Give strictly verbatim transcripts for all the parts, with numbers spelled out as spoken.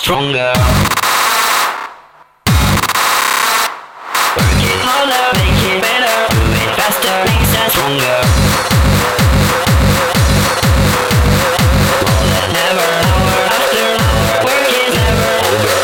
stronger. Work it harder, make it better, do it faster, makes us stronger. More than ever, hour after hour, work is never over.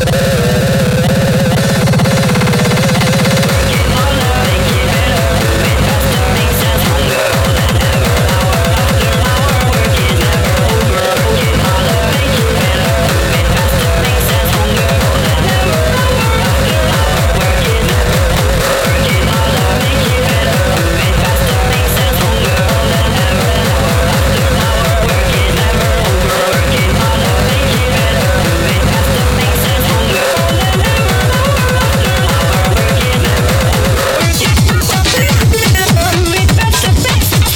Work it harder, make it better, do it faster, makes us stronger. More than ever, hour after hour, work is never over. Work it harder, make it better, do it faster, makes us stronger. More than ever, hour after hour, work is never over. Work it harder, make it better, do it faster, makes us stronger. More than ever, hour after hour, work is never over. Work it harder, make it better, do it faster, makes us stronger. More than ever, hour after hour, work is never over. Work it harder, make it better, do it faster, makes us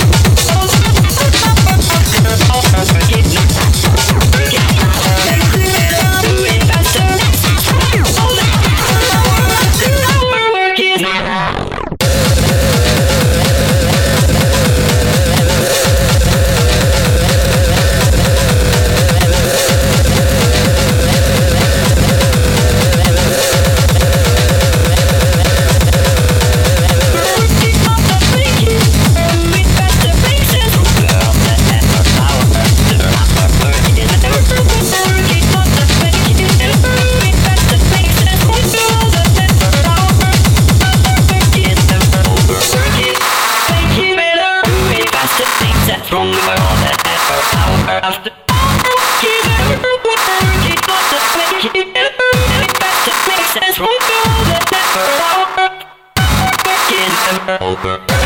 stronger than ever, hour after hour, keep it working, not to make it better, better, makes us stronger than ever, hour, working never over.